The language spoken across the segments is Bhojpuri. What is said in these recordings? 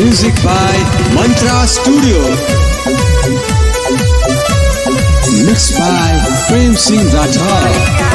Music by Mantra Studio. Mixed by Prem Singh Rathod.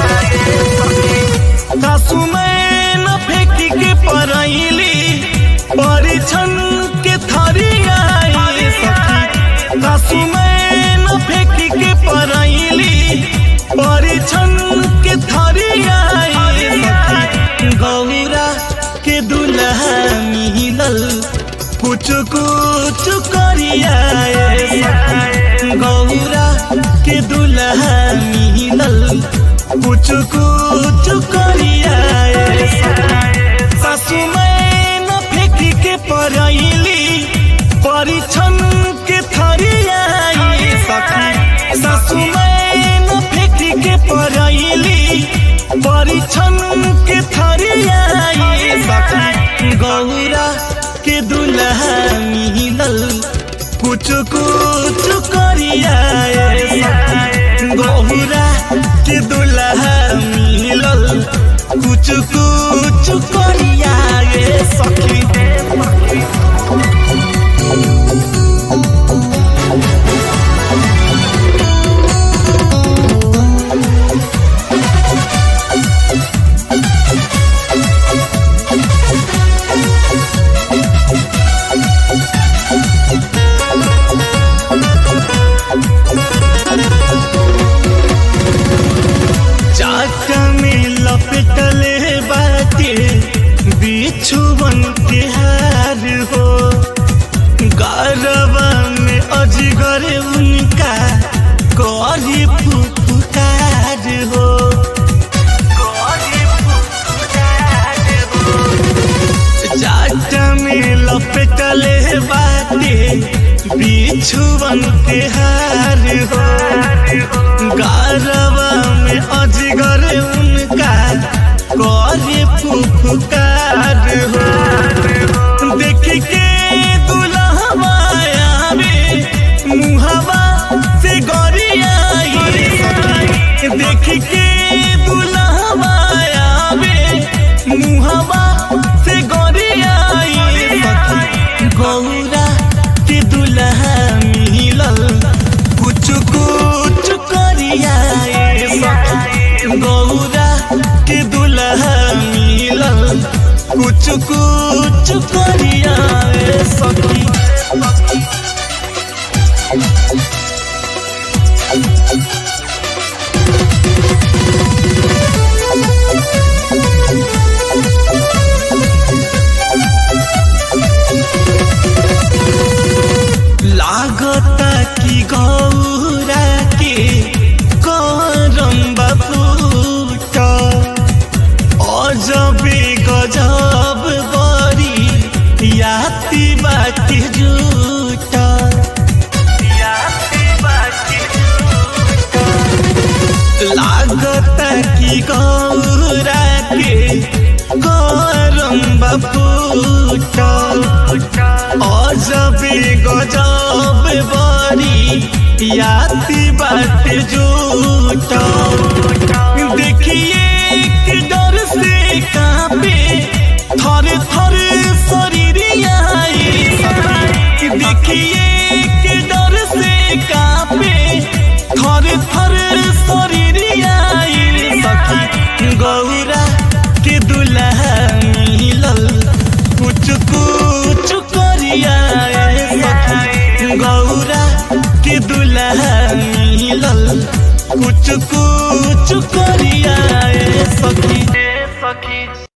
सासु में न फेंकी के परैली परिछन के थरियाई सखी। सासु में न फेंकी के परैली परिछन के थरियाई सखी। गौरा के दुल्हा मिलल कुछ कुछ करियाए सखी। गौरा के दुल्हा मिलल कुछ कुछ करियाए सासु में न फेंकी के परैली परिछन के थरियाई सखी। सासु में न फेंकी के परैली परिछन के थरियाई सखी। गौरा के दुल्हा मिलल कुछ कुछ करियाए सखी। गौरा के दुल्हा मिलल कुछ कुछ करियाए सखी। लपेटले बाटे बिछुवन के हार हो। गरबा में अजगर उनका करी फुफकार हो। जाट में लपेटले बाटे बिछुवन के हार हो। गरबा में अजगर उनका करी फुफकार हो। देख के दुल्हवा आवे मुहवा से गरियाई सखी। देख के दुल्हवा आवे मुहवा से गरियाई सखी। गौरा के दुल्हा मिलल कुछ कुछ करियाए सखी। गौरा के दुल्हा मिलल कुछ कुछ करियाए सखी। लागता कि गौरा के करम बफूट अजबे गजब बरी याती बाटी झूठ। लागता कि गौरा के करम बफूट अजबे गजब बरी याती बाटे झूठ। देखिए कि डर से कांपे थर थर शरीरियाई सखी। देखिए कि डर से कांपे थर थर शरीरियाई सखी। गौरा के दुल्हा मिलल कुछ कुछ करियाए सखी। गौरा के दुल्हा मिलल कुछ कुछ करियाए सखी।